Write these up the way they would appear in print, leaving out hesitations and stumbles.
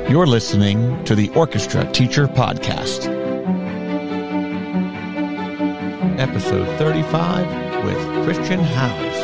You're listening to the Orchestra Teacher Podcast, episode 35 with Christian Howes.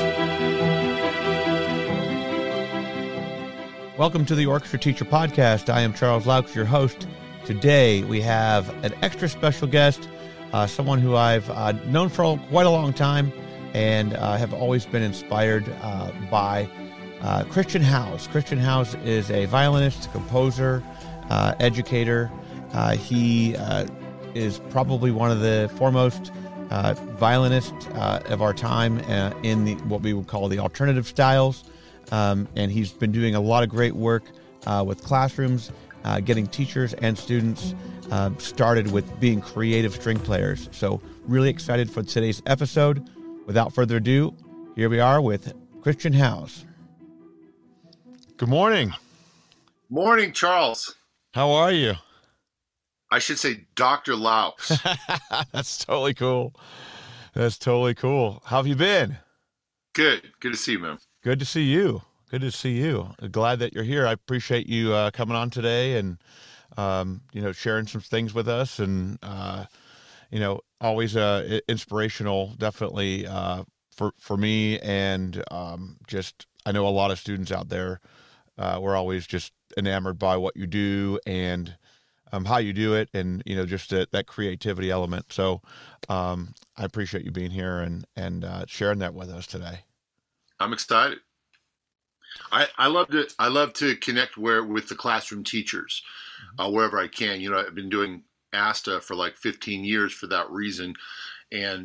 Welcome to the Orchestra Teacher Podcast. I am Charles Laux, your host. Today we have an extra special guest, someone who I've known for quite a long time and have always been inspired by Christian Howes. Christian Howes is a violinist, composer, educator. He is probably one of the foremost violinists of our time in what we would call the alternative styles. And he's been doing a lot of great work with classrooms, getting teachers and students started with being creative string players. So really excited for today's episode. Without further ado, here we are with Christian Howes. Good morning. Morning, Charles. How are you? I should say Dr. Laux. That's totally cool. That's totally cool. How have you been? Good. Good to see you, man. Good to see you. Good to see you. Glad that you're here. I appreciate you coming on today and, sharing some things with us and, always inspirational, definitely for me. And I know a lot of students out there. We're always just enamored by what you do and how you do it and, just that creativity element. So I appreciate you being here and sharing that with us today. I'm excited. I love to connect with the classroom teachers wherever I can. I've been doing ASTA for like 15 years for that reason, and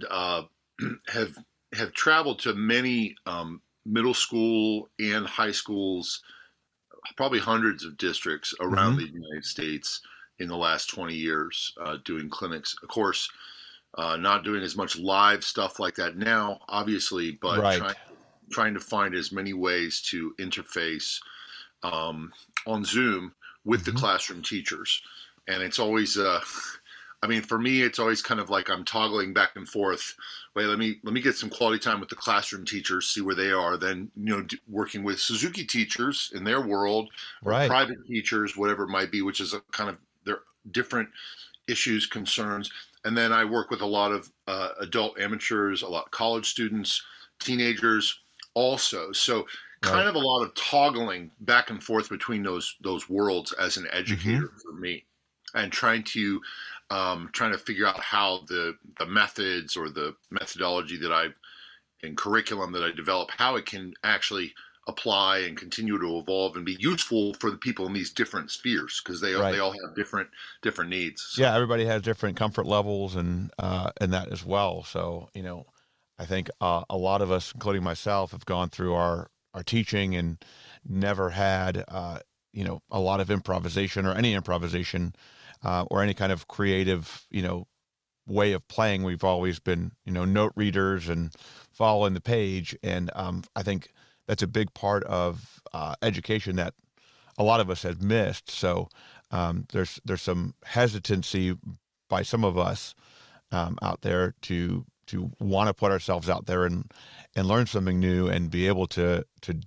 have traveled to many middle school and high schools, probably hundreds of districts around the United States in the last 20 years, doing clinics. Of course, not doing as much live stuff like that now, obviously, but right. Trying to find as many ways to interface on Zoom with the classroom teachers. And it's always, for me, it's always kind of like I'm toggling back and forth. Wait, let me get some quality time with the classroom teachers, see where they are. Then, working with Suzuki teachers in their world, or right. private teachers, whatever it might be, which is a kind of their different issues, concerns. And then I work with a lot of adult amateurs, a lot of college students, teenagers also. So kind of a lot of toggling back and forth between those worlds as an educator for me, and trying to figure out how the methods or the methodology and curriculum that I develop, how it can actually apply and continue to evolve and be useful for the people in these different spheres, because they all have different needs. So. Yeah, everybody has different comfort levels and that as well. So, I think a lot of us, including myself, have gone through our teaching and never had, a lot of improvisation or any improvisation or any kind of creative, way of playing. We've always been, note readers and following the page. And I think that's a big part of education that a lot of us have missed. So there's some hesitancy by some of us out there to want to put ourselves out there and learn something new and be able to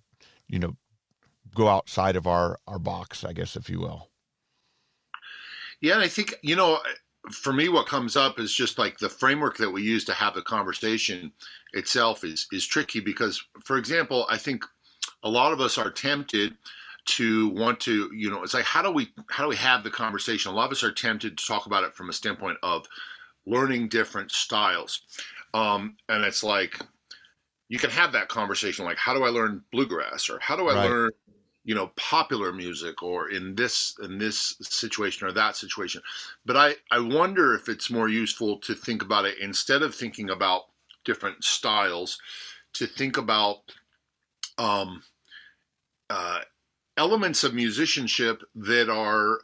go outside of our box, I guess, if you will. Yeah. And I think, for me, what comes up is just like the framework that we use to have the conversation itself is tricky because, for example, I think a lot of us are tempted to want to, it's like, how do we have the conversation? A lot of us are tempted to talk about it from a standpoint of learning different styles. And it's like, you can have that conversation, like, how do I learn bluegrass, or how do I learn, popular music, or in this situation or that situation. But I wonder if it's more useful to think about it, instead of thinking about different styles, to think about elements of musicianship that are,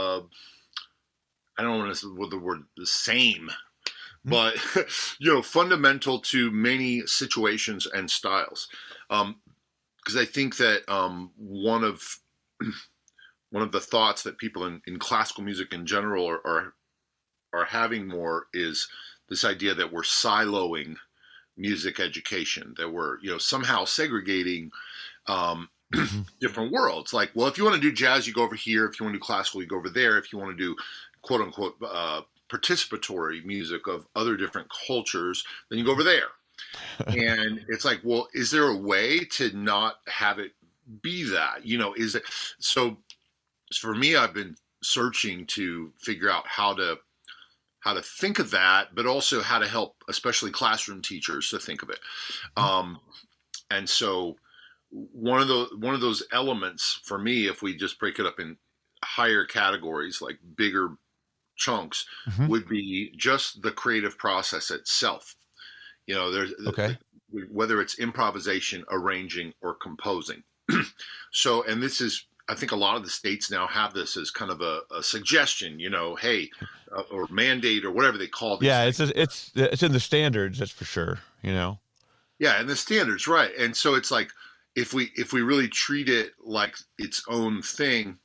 I don't want to say the word the same, but, fundamental to many situations and styles. Because I think that one of the thoughts that people in classical music in general are having more is this idea that we're siloing music education, that we're somehow segregating different worlds. Like, well, if you want to do jazz, you go over here. If you want to do classical, you go over there. If you want to do quote unquote participatory music of other different cultures, then you go over there. And it's like, well, is there a way to not have it be that? Is it so? For me, I've been searching to figure out how to think of that, but also how to help, especially classroom teachers, to think of it. And so one of those elements for me, if we just break it up in higher categories, like bigger chunks, would be just the creative process itself. There's whether it's improvisation, arranging, or composing. So, and this is, I think a lot of the states now have this as kind of a suggestion, hey, or mandate or whatever they call it. Yeah, it's in the standards, that's for sure. Yeah, and the standards, right? And so it's like if we really treat it like its own thing,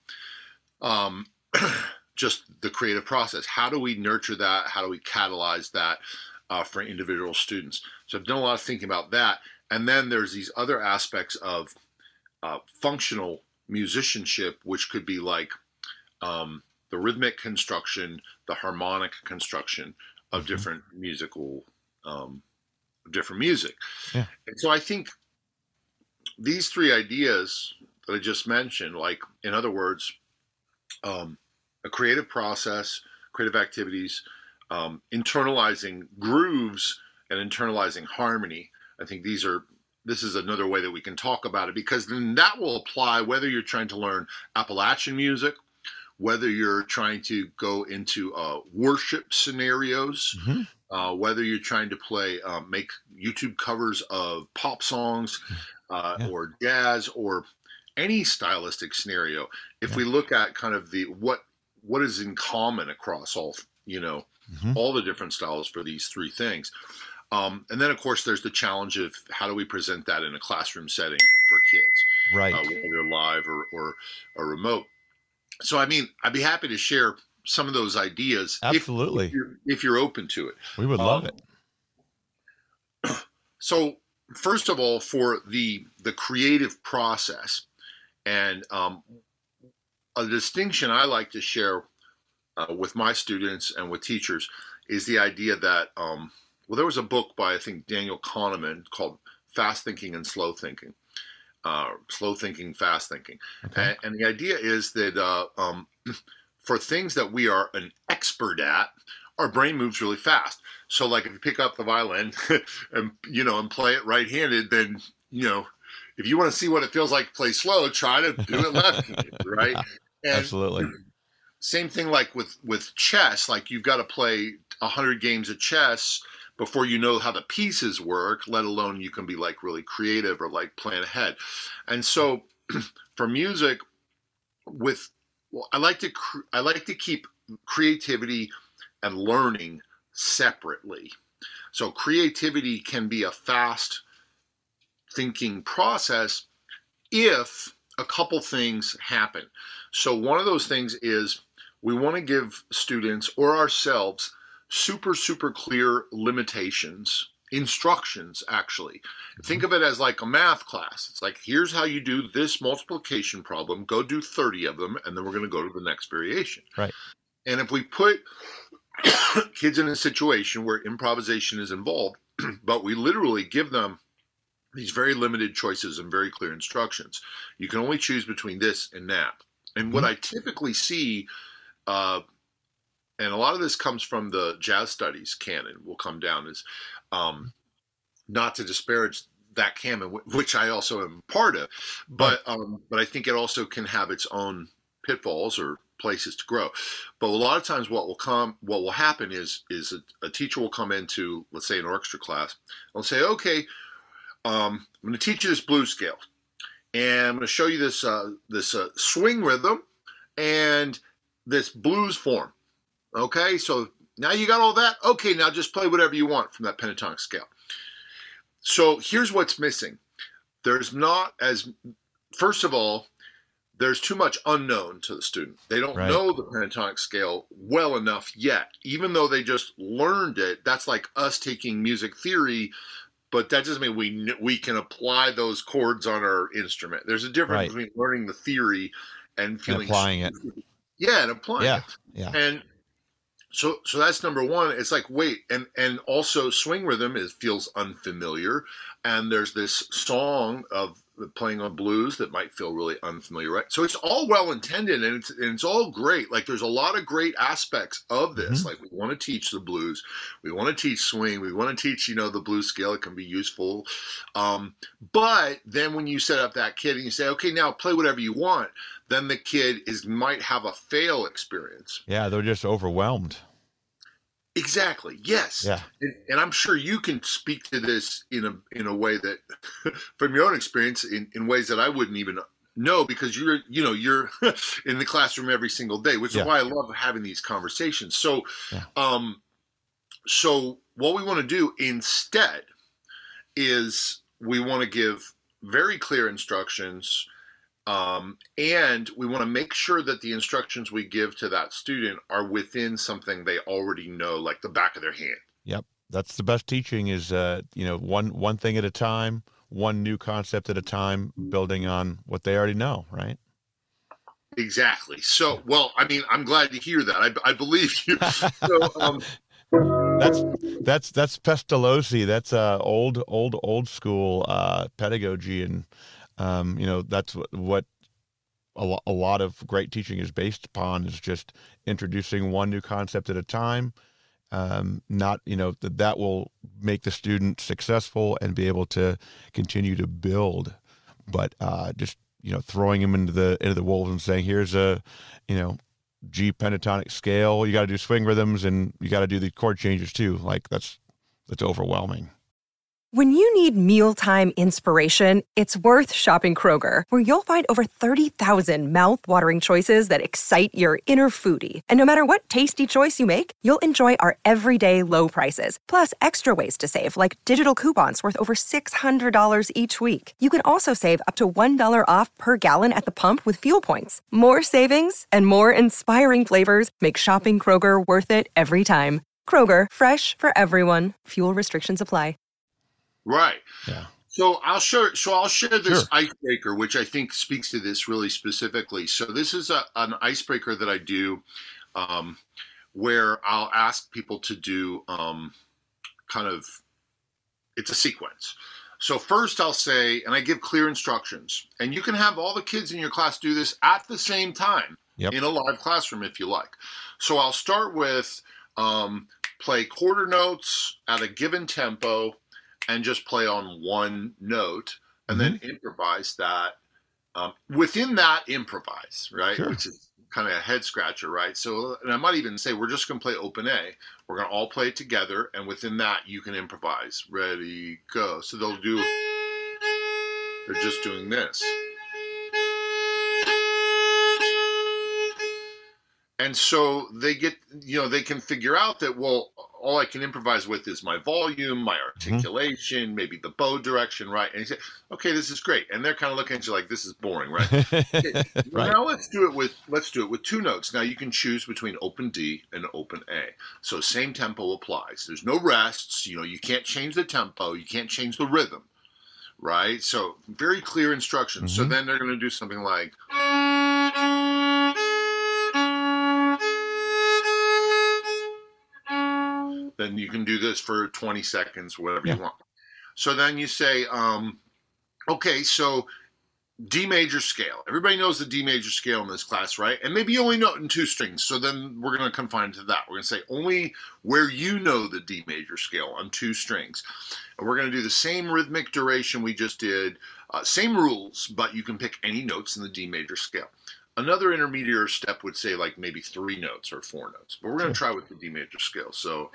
just the creative process. How do we nurture that? How do we catalyze that for individual students? So I've done a lot of thinking about that. And then there's these other aspects of functional musicianship, which could be like the rhythmic construction, the harmonic construction of different musical, different music. Yeah. And so I think these three ideas that I just mentioned, like, in other words, a creative process, creative activities, internalizing grooves and internalizing harmony. I think this is another way that we can talk about it, because then that will apply whether you're trying to learn Appalachian music, whether you're trying to go into worship scenarios, whether you're trying to make YouTube covers of pop songs or jazz or any stylistic scenario. If we look at kind of what is in common across all the different styles for these three things. And then, of course, there's the challenge of how do we present that in a classroom setting for kids, right? Whether they're live or remote. So, I mean, I'd be happy to share some of those ideas. Absolutely, if you're open to it, we would love it. So, first of all, for the creative process, and a distinction I like to share with my students and with teachers is the idea that there was a book by, I think, Daniel Kahneman called Fast Thinking and Slow Thinking. Slow Thinking, Fast Thinking. Okay. And the idea is that for things that we are an expert at, our brain moves really fast. So, like, if you pick up the violin and play it right-handed, then, if you want to see what it feels like to play slow, try to do it left-handed, right? And absolutely. Same thing like with chess. Like, you've got to play 100 games of chess before you know how the pieces work, let alone you can be like really creative or like plan ahead. And so for music, I like to keep creativity and learning separately. So creativity can be a fast thinking process if a couple things happen. So one of those things is we want to give students or ourselves super, super clear limitations, instructions, actually. Think of it as like a math class. It's like, here's how you do this multiplication problem. Go do 30 of them, and then we're going to go to the next variation. Right. And if we put kids in a situation where improvisation is involved, but we literally give them these very limited choices and very clear instructions, you can only choose between this and that. And what I typically see, and a lot of this comes from the jazz studies canon, will come down is not to disparage that canon, which I also am part of, but I think it also can have its own pitfalls or places to grow. But a lot of times what will happen is a teacher will come into, let's say, an orchestra class, and say, okay, I'm going to teach you this blues scale, and I'm going to show you this swing rhythm and this blues form. Okay, so now you got all that. Okay, now just play whatever you want from that pentatonic scale. So here's what's missing. First of all, there's too much unknown to the student. They don't know the pentatonic scale well enough yet. Even though they just learned it, that's like us taking music theory but that doesn't mean we can apply those chords on our instrument. There's a difference between learning the theory and feeling and applying it. Yeah, and applying it. Yeah. And so that's number one. It's like, wait, and also swing rhythm feels unfamiliar, and there's this song of playing on blues that might feel really unfamiliar, right? So it's all well intended, and it's all great. Like, there's a lot of great aspects of this. Like, we want to teach the blues, we want to teach swing, we want to teach the blues scale. It can be useful, but then when you set up that kid and you say, okay, now play whatever you want, then the kid might have a fail experience. Yeah, they're just overwhelmed. Exactly. Yes. Yeah. And I'm sure you can speak to this in a way that, from your own experience, in ways that I wouldn't even know, because you're in the classroom every single day, which is why I love having these conversations. So, so what we want to do instead is we want to give very clear instructions. And we want to make sure that the instructions we give to that student are within something they already know, like the back of their hand. Yep. That's the best teaching is, one thing at a time, one new concept at a time, building on what they already know, right? Exactly. So, well, I mean, I'm glad to hear that. I believe you. So, that's Pestalozzi. That's old school pedagogy, and that's what a lot of great teaching is based upon, is just introducing one new concept at a time. Not, that will make the student successful and be able to continue to build, but just, throwing them into the wolves and saying, here's a, G pentatonic scale, you got to do swing rhythms and you got to do the chord changes too. Like, that's overwhelming. When you need mealtime inspiration, it's worth shopping Kroger, where you'll find over 30,000 mouth-watering choices that excite your inner foodie. And no matter what tasty choice you make, you'll enjoy our everyday low prices, plus extra ways to save, like digital coupons worth over $600 each week. You can also save up to $1 off per gallon at the pump with fuel points. More savings and more inspiring flavors make shopping Kroger worth it every time. Kroger, fresh for everyone. Fuel restrictions apply. Right. Yeah. So I'll share this icebreaker, which I think speaks to this really specifically. So this is an icebreaker that I do, where I'll ask people to do it's a sequence. So first I'll say, and I give clear instructions, and you can have all the kids in your class do this at the same time in a live classroom if you like. So I'll start with play quarter notes at a given tempo, and just play on one note, and then improvise that. Within that, improvise, right? Sure. Which is kind of a head scratcher, right? So, and I might even say, we're just going to play open A. We're going to all play it together, and within that, you can improvise. Ready, go. So they're just doing this. And so they get, they can figure out that, well, all I can improvise with is my volume, my articulation, maybe the bow direction, right? And you say, okay, this is great. And they're kind of looking at you like, this is boring, right? Okay. Right. Now let's do it with two notes. Now you can choose between open D and open A. So same tempo applies. There's no rests. You can't change the tempo. You can't change the rhythm, right? So very clear instructions. So then they're going to do something like... Then you can do this for 20 seconds, whatever you want. So then you say, okay, so D major scale. Everybody knows the D major scale in this class, right? And maybe you only know it in 2 strings. So then we're going to confine it to that. We're going to say only where you know the D major scale on 2 strings. And we're going to do the same rhythmic duration we just did, same rules, but you can pick any notes in the D major scale. Another intermediate step would say like maybe 3 notes or 4 notes, but we're going to try with the D major scale. So,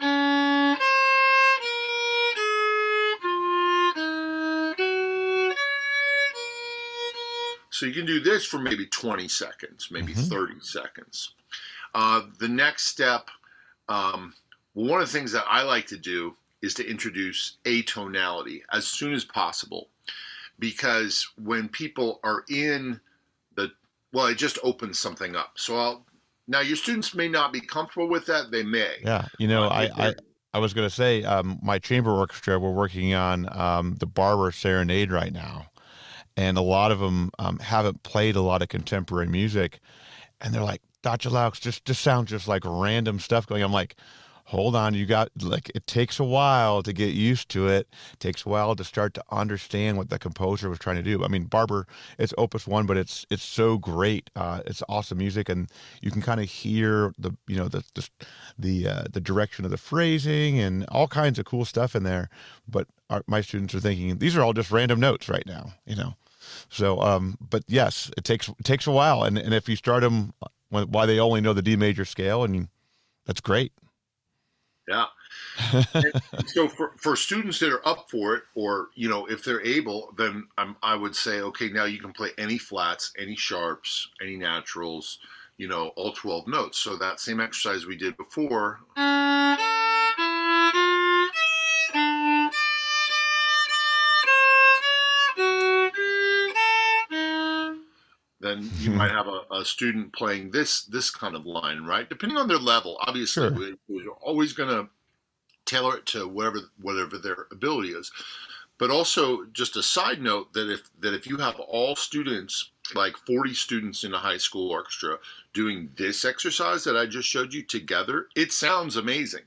you can do this for maybe 20 seconds, maybe 30 seconds. The next step, one of the things that I like to do is to introduce atonality as soon as possible, because when people are in well, it just opens something up. So now your students may not be comfortable with that. They may. Yeah. I was going to say, my chamber orchestra, we're working on the Barber Serenade right now. And a lot of them haven't played a lot of contemporary music. And they're like, Dr. Laux, just sounds just like random stuff going. I'm like, hold on, it takes a while to get used to it. It takes a while to start to understand what the composer was trying to do. I mean, Barber, it's Opus 1, but it's so great. It's awesome music, and you can kind of hear the direction of the phrasing and all kinds of cool stuff in there. But my students are thinking these are all just random notes right now, So, but yes, it takes a while, and if you start them while they only know the D major scale, and that's great. Yeah. So for students that are up for it, or if they're able, then I would say, okay, now you can play any flats, any sharps, any naturals, all 12 notes. So that same exercise we did before. Then you might have a student playing this kind of line, right? Depending on their level, obviously, Sure. we're always going to tailor it to whatever their ability is. But also, just a side note that if you have all students, like 40 students in a high school orchestra, doing this exercise that I just showed you together, it sounds amazing.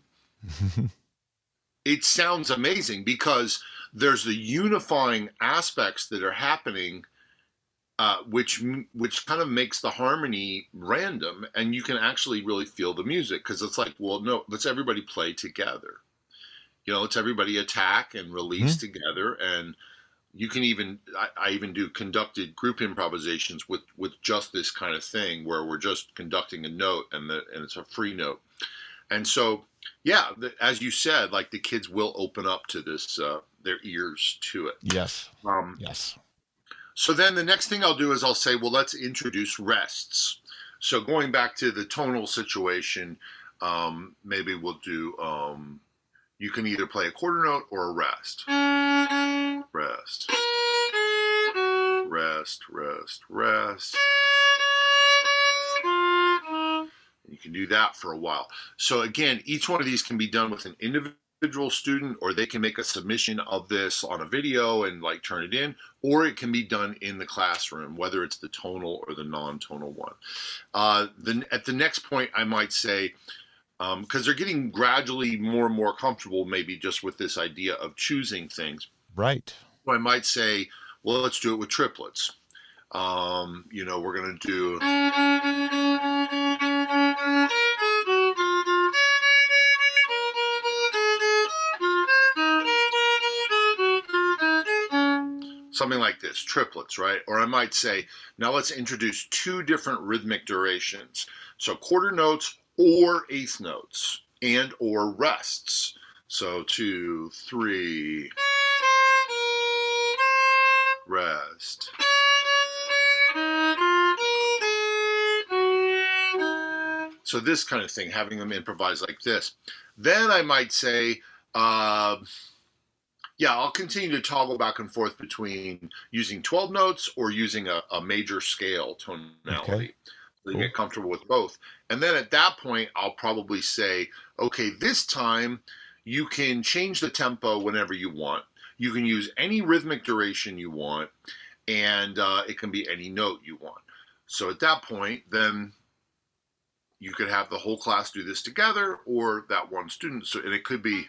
It sounds amazing because there's the unifying aspects that are happening. Which kind of makes the harmony random, and you can actually really feel the music, because it's like, well, no, let's everybody play together. Let's everybody attack and release together, and you can even I even do conducted group improvisations with just this kind of thing, where we're just conducting a note and it's a free note, and so yeah, as you said, like the kids will open up to this, their ears to it. Yes. Yes. So then the next thing I'll do is I'll say, well, let's introduce rests. So going back to the tonal situation, maybe we'll do, you can either play a quarter note or a rest. Rest. Rest, rest, rest. You can do that for a while. So again, each one of these can be done with an individual student, or they can make a submission of this on a video and turn it in, or it can be done in the classroom, whether it's the tonal or the non-tonal one. Then at the next point, I might say, because they're getting gradually more and more comfortable, maybe just with this idea of choosing things. Right. So I might say, well, let's do it with triplets. We're going to do. Something like this, triplets, right? Or I might say, now let's introduce two different rhythmic durations. So quarter notes or eighth notes, and or rests. So 2, 3, rest. So this kind of thing, having them improvise like this. Then I might say, I'll continue to toggle back and forth between using 12 notes or using a major scale tonality. Okay. So you get comfortable with both. And then at that point, I'll probably say, okay, this time you can change the tempo whenever you want. You can use any rhythmic duration you want, and it can be any note you want. So at that point, then you could have the whole class do this together, or that one student. So, and it could be.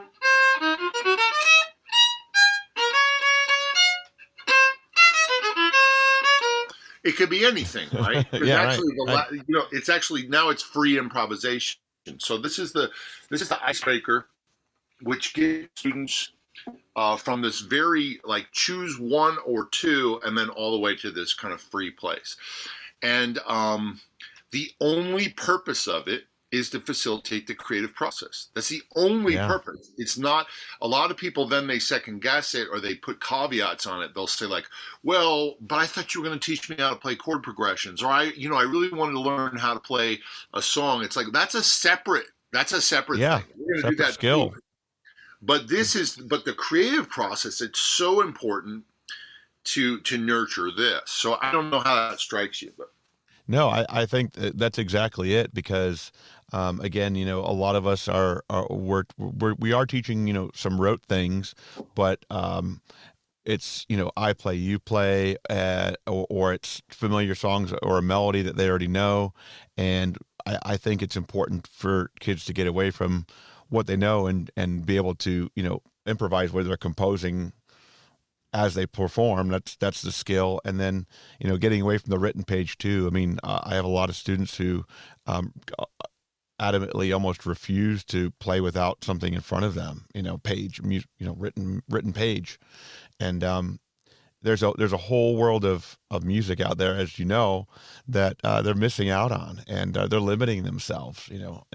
It could be anything, right? Yeah, actually, right. It's actually now it's free improvisation. So this is the icebreaker, which gives students from this very choose one or two, and then all the way to this kind of free place. And the only purpose of it is to facilitate the creative process. That's the only purpose. It's not, a lot of people then they second guess it, or they put caveats on it. They'll say well, but I thought you were going to teach me how to play chord progressions, or I really wanted to learn how to play a song. It's that's a separate thing. We're going to do that skill. too. But but the creative process, it's so important to nurture this. So I don't know how that strikes you, but. No, I think that's exactly it because, again, a lot of us we are teaching, some rote things, but it's, I play, you play, or it's familiar songs or a melody that they already know. And I think it's important for kids to get away from what they know and be able to, improvise where they're composing as they perform. That's the skill. And then, getting away from the written page too. I mean, I have a lot of students who adamantly almost refuse to play without something in front of them, written page. And there's a whole world of music out there, as you know, that they're missing out on, and they're limiting themselves,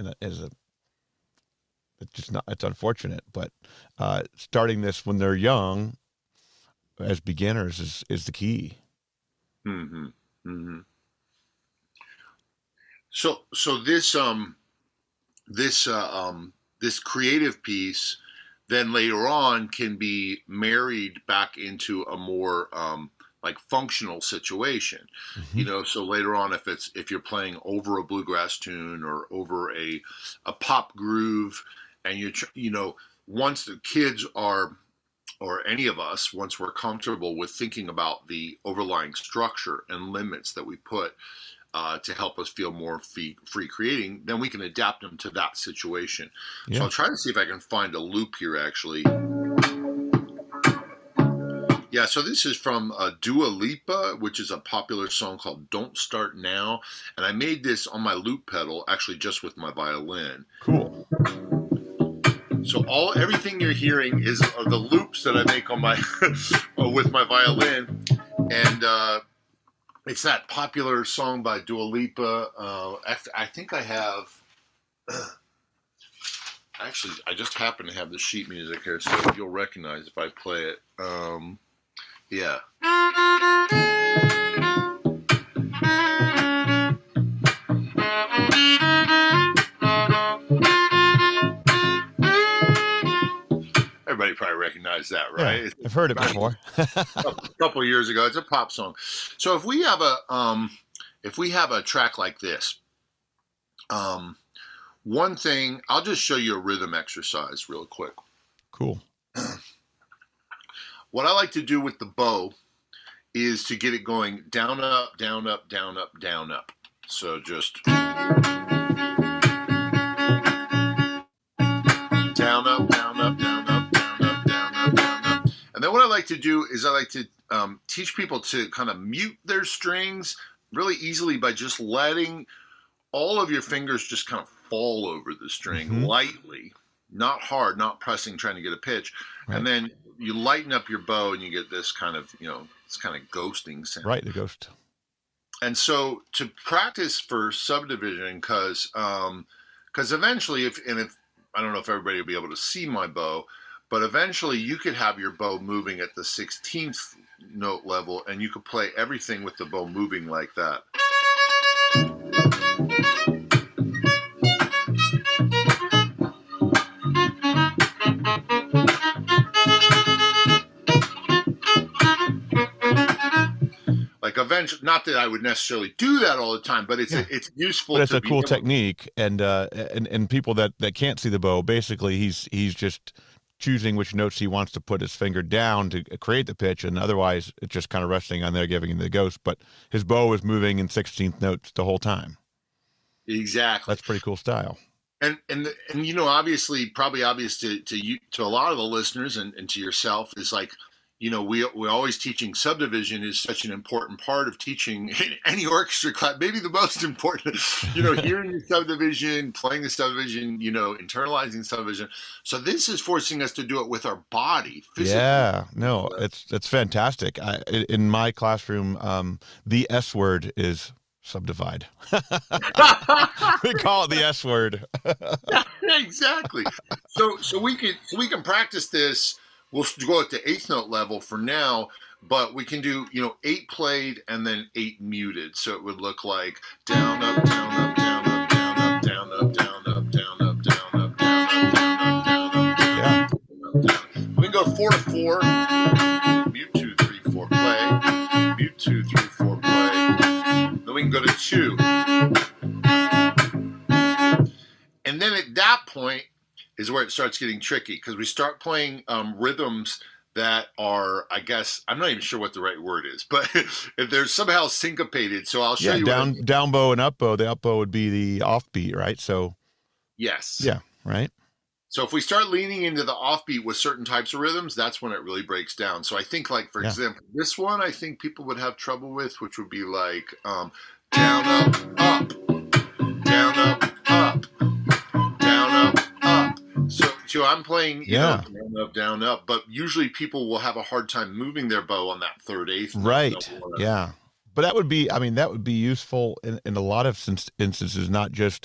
it's just not, it's unfortunate, but starting this when they're young as beginners is the key. Mm-hmm. Mm-hmm. So this creative piece then later on can be married back into a more like functional situation. Mm-hmm. So later on, if you're playing over a bluegrass tune or over a pop groove, and once the kids are, or any of us, once we're comfortable with thinking about the overlying structure and limits that we put to help us feel more free creating, then we can adapt them to that situation. Yeah. So I'll try to see if I can find a loop here, actually. Yeah, so this is from Dua Lipa, which is a popular song called Don't Start Now. And I made this on my loop pedal, actually just with my violin. Cool. So everything you're hearing is the loops that I make on my with my violin, and it's that popular song by Dua Lipa. I think I have. Actually, I just happen to have the sheet music here, so you'll recognize if I play it. Yeah. Everybody probably recognizes that, right? Yeah, I've heard it before. A couple of years ago. It's a pop song. So if we have a track like this, one thing, I'll just show you a rhythm exercise real quick. Cool. What I like to do with the bow is to get it going down, up, down, up, down, up, down, up. So just down, up, down, up, down, up, down, up, down, up, down, up. And then what I like to do is I like to teach people to kind of mute their strings really easily by just letting all of your fingers just kind of fall over the string lightly, not hard, not pressing, trying to get a pitch. Right. And then you lighten up your bow and you get this kind of, this kind of ghosting sound. Right, the ghost. And so to practice for subdivision, because eventually, if I don't know if everybody will be able to see my bow, but eventually you could have your bow moving at the 16th note level, and you could play everything with the bow moving like that. Like eventually, not that I would necessarily do that all the time, but it's useful. But it's a cool technique, and people that can't see the bow, basically he's just choosing which notes he wants to put his finger down to create the pitch, and otherwise it's just kind of resting on there, giving him the ghost. But his bow is moving in 16th notes the whole time. Exactly. That's pretty cool style. And obviously, probably obvious to you, to a lot of the listeners, and to yourself, is like, we're always teaching subdivision is such an important part of teaching any orchestra class, maybe the most important, hearing the subdivision, playing the subdivision, internalizing subdivision. So this is forcing us to do it with our body physically. Yeah, no, it's fantastic. In my classroom, the S word is subdivide. We call it the S word. Exactly. So we can practice this. We'll go at the 8th note level for now, but we can do, 8 played and then 8 muted. So it would look like down, up, down, up, down, up, down, up, down, up, down, up, down, up, down, up, down, up, down, up, down, up, down. We can go 4-4, mute 2, 3, 4, play, mute 2, 3, 4, play. Then we we can go to 2. And then at that point is where it starts getting tricky, because we start playing rhythms that are, I guess, I'm not even sure what the right word is, but they're somehow syncopated. So I'll show you. Down bow and up bow. The up bow would be the offbeat, right? So yes. Yeah, right. So if we start leaning into the offbeat with certain types of rhythms, that's when it really breaks down. So I think, like, for example, this one I think people would have trouble with, which would be like down, up, up, down, up, up, down, up, up. So I'm playing, you know, down, up, but usually people will have a hard time moving their bow on that 3rd, 8th. Right. Yeah. But that would be useful in a lot of instances, not just,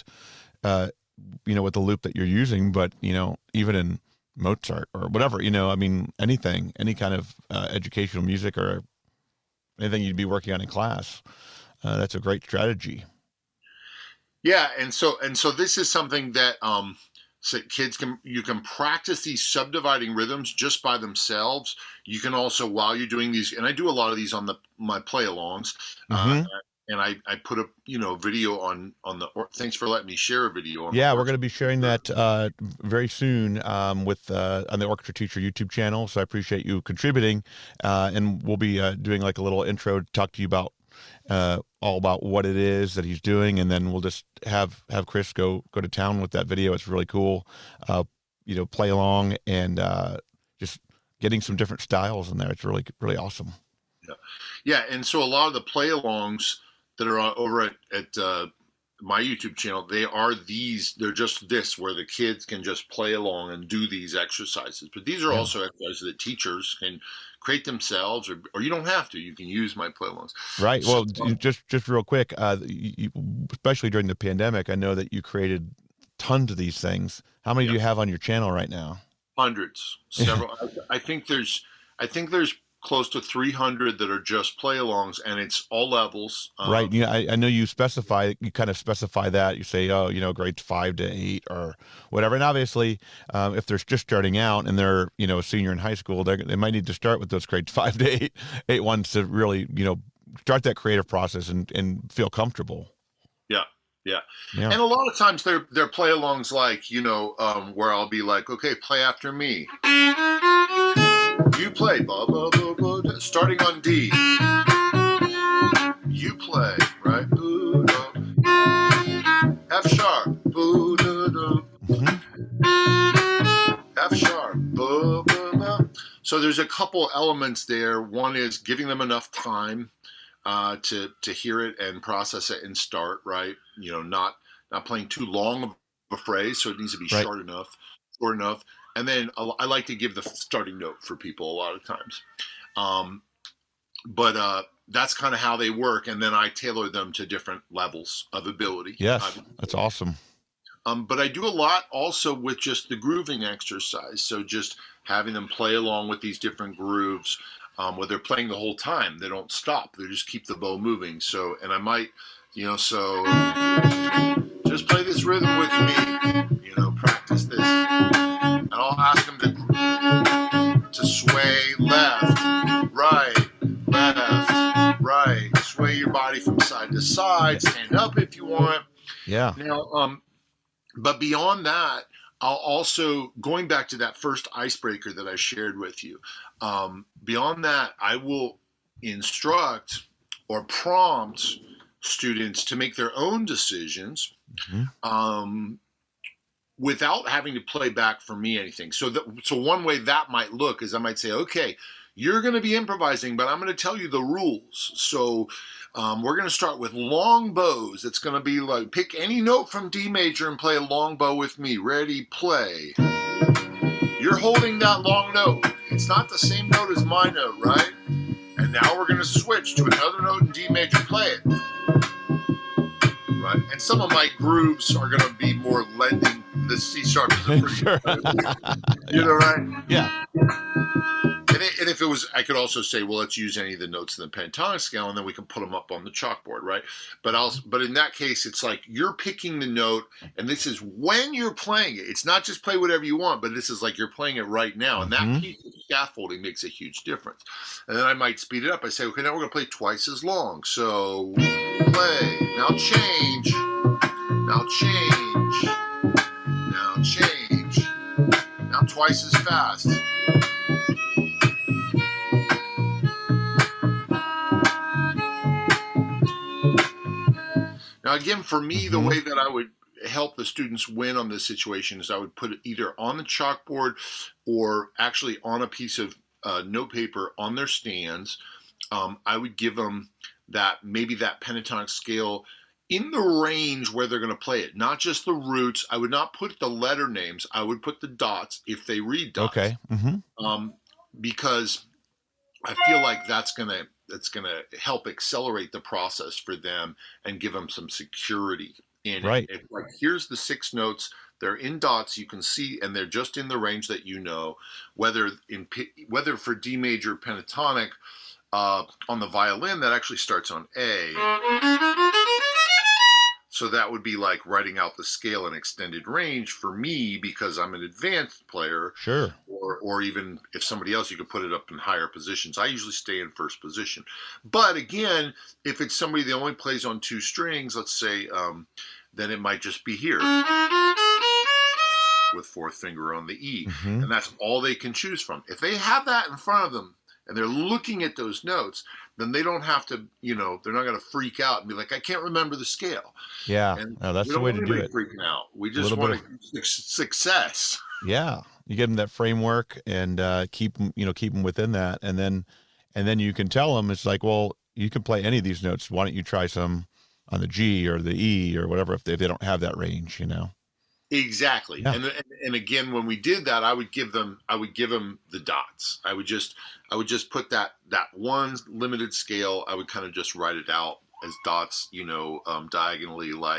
with the loop that you're using, but, even in Mozart or whatever, anything, any kind of educational music or anything you'd be working on in class. That's a great strategy. Yeah. And so this is something that, so you can practice these subdividing rhythms just by themselves. You can also, while you're doing these, and I do a lot of these on my play-alongs, and I put a video on thanks for letting me share a video. We're going to be sharing that very soon with on the Orchestra Teacher YouTube channel. So I appreciate you contributing, and we'll be doing like a little intro to talk to you about all about what it is that he's doing, and then we'll just have Chris go to town with that video. It's really cool, play along and just getting some different styles in there. It's really, really awesome. Yeah, and so a lot of the play-alongs that are over at my YouTube channel, they're just this, where the kids can just play along and do these exercises. But these are also exercises that teachers can create themselves, or you don't have to. You can use my play-alongs. Right. Well, just real quick, especially during the pandemic, I know that you created tons of these things. How many do you have on your channel right now? Hundreds, several. I think there's close to 300 that are just play-alongs, and it's all levels. Right. I know you kind of specify that. You say, grades 5 to 8 or whatever. And obviously, if they're just starting out and they're, a senior in high school, they might need to start with those grades 5 to 8 ones to really, start that creative process and feel comfortable. Yeah. And a lot of times they're play-alongs like, where I'll be like, okay, play after me. You play, blah, blah, blah, blah, starting on D. You play, right? F sharp. F sharp. So there's a couple elements there. One is giving them enough time to hear it and process it and start, right? Not playing too long of a phrase, so it needs to be short enough. And then I like to give the starting note for people a lot of times. But that's kind of how they work. And then I tailor them to different levels of ability. Yes, that's awesome. But I do a lot also with just the grooving exercise. So just having them play along with these different grooves, where they're playing the whole time. They don't stop. They just keep the bow moving. So, and I might, so just play this rhythm with me, practice this. And I'll ask them to sway left, right, sway your body from side to side, stand up if you want. Yeah. Now, but beyond that, I'll also, going back to that first icebreaker that I shared with you, beyond that, I will instruct or prompt students to make their own decisions, without having to play back for me anything. So one way that might look is I might say, okay, you're going to be improvising, but I'm going to tell you the rules. So we're going to start with long bows. It's going to be like, pick any note from D major and play a long bow with me. Ready, play. You're holding that long note. It's not the same note as my note, right? And now we're going to switch to another note in D major. Play it. Right? And some of my grooves are going to be more lending the C sharp. Sure. Right? Yeah. And and if it was, I could also say, well, let's use any of the notes in the pentatonic scale, and then we can put them up on the chalkboard, right? But in that case, it's like you're picking the note, and this is when you're playing it. It's not just play whatever you want, but this is like you're playing it right now, and that piece of scaffolding makes a huge difference. And then I might speed it up. I say, okay, now we're going to play twice as long. So play, now change, now change, now change, now twice as fast. Now, again, for me, the way that I would help the students win on this situation is I would put it either on the chalkboard or actually on a piece of note paper on their stands. I would give them maybe that pentatonic scale in the range where they're going to play it, not just the roots. I would not put the letter names. I would put the dots if they read dots. Okay. Because I feel like that's going to help accelerate the process for them and give them some security in Right. it. Like, here's the 6 notes. They're in dots, you can see, and they're just in the range that you know. Whether for D major pentatonic on the violin, that actually starts on A. So that would be like writing out the scale in extended range for me because I'm an advanced player. Sure. Or even if somebody else, you could put it up in higher positions. I usually stay in first position. But again, if it's somebody that only plays on 2 strings, let's say, then it might just be here with 4th finger on the E. And that's all they can choose from. If they have that in front of them and they're looking at those notes, then they don't have to, they're not going to freak out and be like, I can't remember the scale. Yeah. And that's the way to do it. Freaking out. We just want success. Yeah. You give them that framework and keep them within that. And then you can tell them, it's like, well, you can play any of these notes. Why don't you try some on the G or the E or whatever if they don't have that range, Exactly. Yeah. And again, when we did that, I would give them the dots. I would just put that one limited scale. I would kind of just write it out as dots, diagonally, like,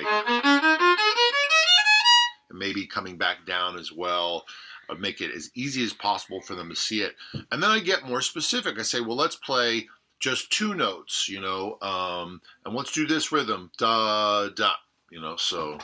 and maybe coming back down as well. I'd make it as easy as possible for them to see it. And then I get more specific. I say, well, let's play just 2 notes, and let's do this rhythm, da, da, so.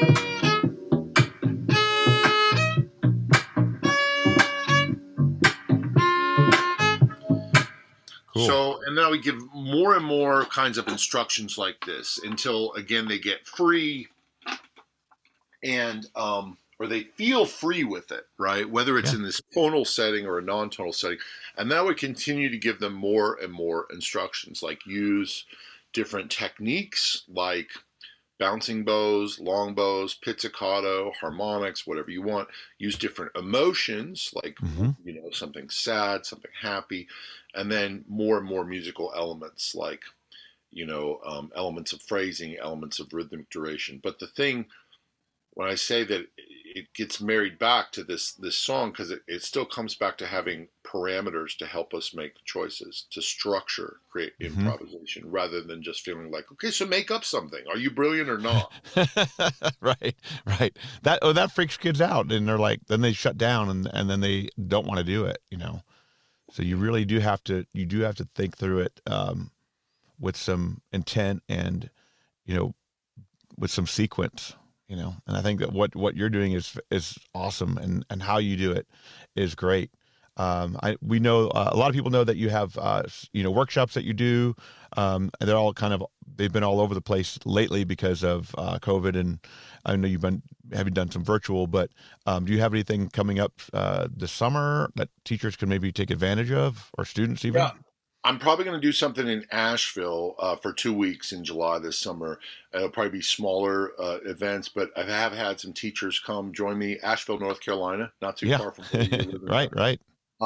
Cool. So, and then I would give more and more kinds of instructions like this until, again, they get free and, or they feel free with it, right? Whether it's in this tonal setting or a non-tonal setting. And then I would continue to give them more and more instructions, like use different techniques like bouncing bows, long bows, pizzicato, harmonics, whatever you want. Use different emotions, like, something sad, something happy, and then more and more musical elements, like, elements of phrasing, elements of rhythmic duration. But the thing, when I say that it gets married back to this song, because it still comes back to having parameters to help us make choices, to structure, create improvisation, rather than just feeling like, okay, so make up something. Are you brilliant or not? Right. That freaks kids out, and they're like, then they shut down, and then they don't want to do it, So you really do have to think through it with some intent and, with some sequence. And I think that what you're doing is awesome, and how you do it is great. We know a lot of people know that you have workshops that you do, and they've been all over the place lately because of COVID, and I know have you done some virtual, but do you have anything coming up this summer that teachers can maybe take advantage of, or students even? Yeah. I'm probably going to do something in Asheville for 2 weeks in July this summer. It'll probably be smaller events, but I have had some teachers come join me. Asheville, North Carolina, not too far from where you live. Right.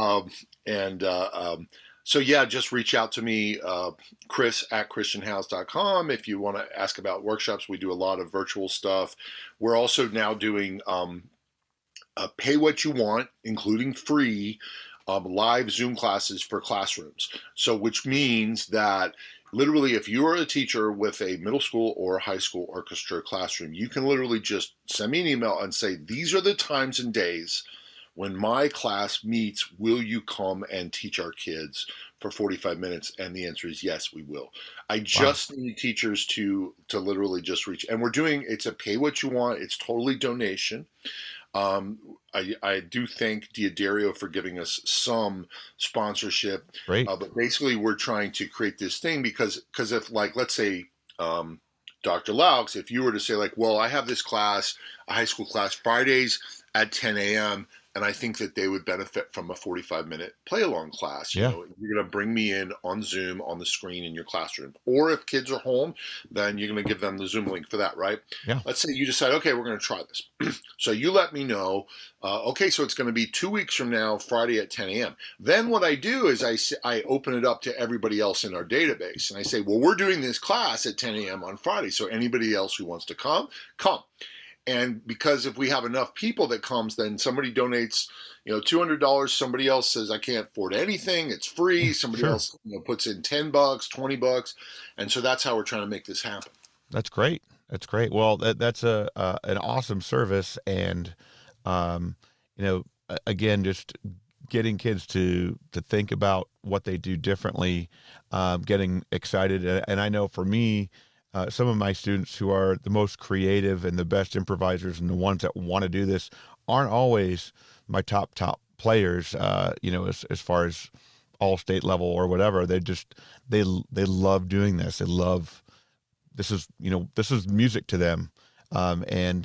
So just reach out to me, Chris at christianhouse.com. If you want to ask about workshops, we do a lot of virtual stuff. We're also now doing pay what you want, including free, live Zoom classes for classrooms. So which means that literally if you are a teacher with a middle school or high school orchestra classroom, you can literally just send me an email and say, these are the times and days when my class meets, will you come and teach our kids for 45 minutes? And the answer is yes, we will. I just need teachers to literally just reach. And we're doing, it's a pay what you want. It's totally donation. I do thank Diodario for giving us some sponsorship. Great. But basically, we're trying to create this thing because if, like, let's say, Dr. Laux, if you were to say, like, well, I have this class, a high school class, Fridays at 10 a.m., and I think that they would benefit from a 45-minute play-along class. You know, you're going to bring me in on Zoom on the screen in your classroom. Or if kids are home, then you're going to give them the Zoom link for that, right? Yeah. Let's say you decide, okay, we're going to try this. So you let me know, okay, so it's going to be 2 weeks from now, Friday at 10 a.m. Then what I do is I open it up to everybody else in our database. And I say, well, we're doing this class at 10 a.m. on Friday. So anybody else who wants to come. And because if we have enough people that comes, then somebody donates, $200. Somebody else says, I can't afford anything. It's free. Somebody else puts in $10, $20. And so that's how we're trying to make this happen. That's great. That's great. Well, that's an awesome service. And, again, just getting kids to think about what they do differently, getting excited. And I know for me, some of my students who are the most creative and the best improvisers and the ones that want to do this aren't always my top players, as far as all state level or whatever. They love doing this. They love, this is music to them. They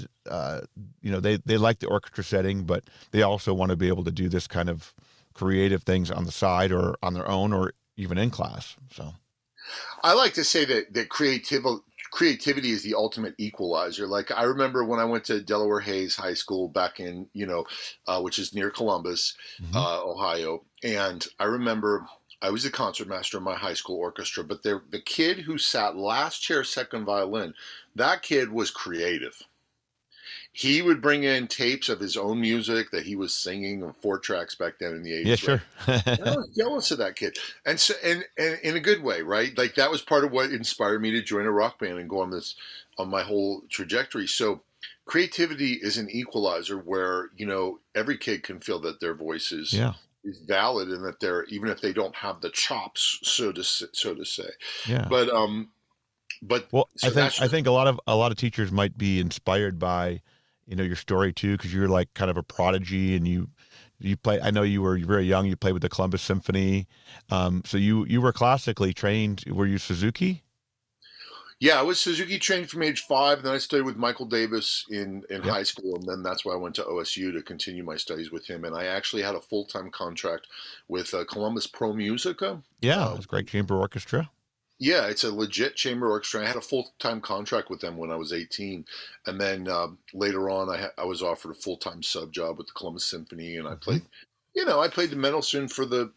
like the orchestra setting, but they also want to be able to do this kind of creative things on the side or on their own or even in class. So I like to say that creativity is the ultimate equalizer. Like, I remember when I went to Delaware Hayes High School back in, which is near Columbus, Ohio. And I remember I was the concertmaster in my high school orchestra, but the kid who sat last chair, second violin, that kid was creative. He would bring in tapes of his own music that he was singing on 4 tracks back then in the 80s. Yeah, sure. Right? I was jealous of that kid. And so, and in a good way, right? Like, that was part of what inspired me to join a rock band and go on my whole trajectory. So creativity is an equalizer where, every kid can feel that their voice is valid and that they're, even if they don't have the chops, so to say. Yeah. But well, so I think a lot of teachers might be inspired by, your story too, because you're like kind of a prodigy and you play. I know you were very young. You played with the Columbus Symphony, so you were classically trained. Were you Suzuki? Yeah, I was Suzuki trained from age 5. Then I studied with Michael Davis in high school, and then that's why I went to OSU to continue my studies with him. And I actually had a full-time contract with Columbus Pro Musica. Yeah, it's a great chamber orchestra. Yeah, it's a legit chamber orchestra. I had a full-time contract with them when I was 18. And then later on, I was offered a full-time sub job with the Columbus Symphony. And I played, I played the Mendelssohn for the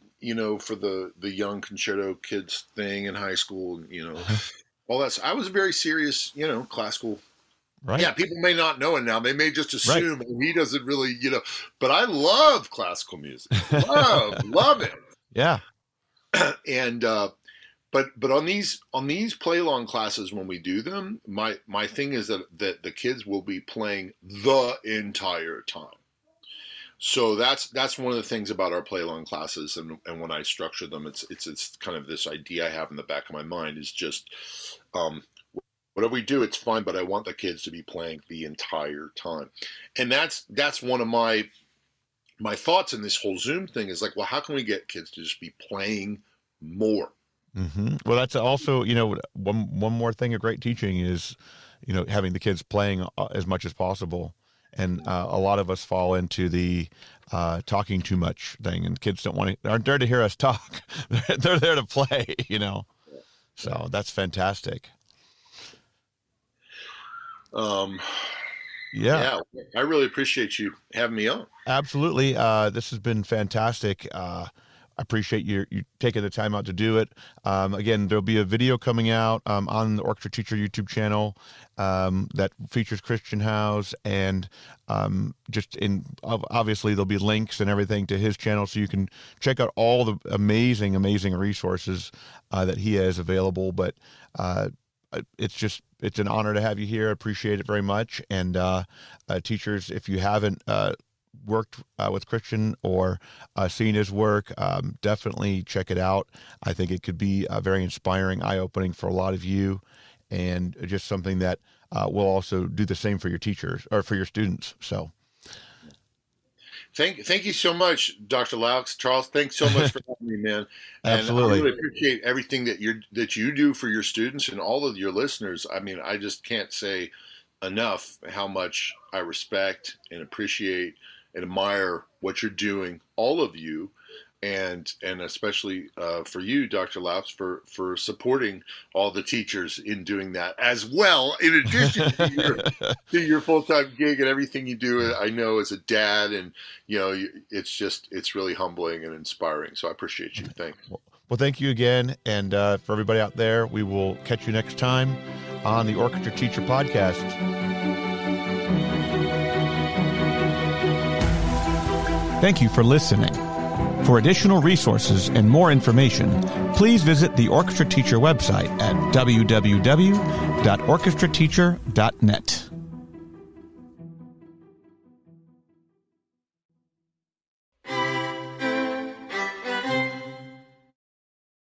young concerto kids thing in high school, all that. I was very serious, classical. Right. Yeah, people may not know it now. They may just assume he doesn't really, but I love classical music. Love it. Yeah. And, But on these play along classes, when we do them, my thing is that the kids will be playing the entire time. So that's one of the things about our play along classes, and when I structure them, it's kind of this idea I have in the back of my mind is just whatever we do, it's fine, but I want the kids to be playing the entire time, and that's one of my thoughts in this whole Zoom thing is like, well, how can we get kids to just be playing more? Mm-hmm. Well, that's also, one more thing of great teaching is, having the kids playing as much as possible. And a lot of us fall into the talking too much thing, and kids aren't there to hear us talk. They're there to play, So that's fantastic. Yeah, I really appreciate you having me on. Absolutely. This has been fantastic. I appreciate you taking the time out to do it. Again, there'll be a video coming out on the Orchestra Teacher YouTube channel that features Christian Howes, and obviously there'll be links and everything to his channel, so you can check out all the amazing resources that he has available. But it's an honor to have you here. I appreciate it very much. And teachers, if you haven't worked with Christian or seen his work, definitely check it out. I think it could be very inspiring, eye-opening for a lot of you, and just something that will also do the same for your teachers or for your students. So Thank you so much, Dr. Laux. Charles, thanks so much for having me, man. And Absolutely. I really appreciate everything that you do for your students and all of your listeners. I mean, I just can't say enough how much I respect and appreciate and admire what you're doing, all of you, and especially for you, Dr. Laux, for supporting all the teachers in doing that as well, in addition to your full-time gig and everything you do. I know as a dad, and it's really humbling and inspiring. So I appreciate you. Thanks. Well, thank you again, and for everybody out there, we will catch you next time on the Orchestra Teacher Podcast. Thank you for listening. For additional resources and more information, please visit the Orchestra Teacher website at www.orchestrateacher.net.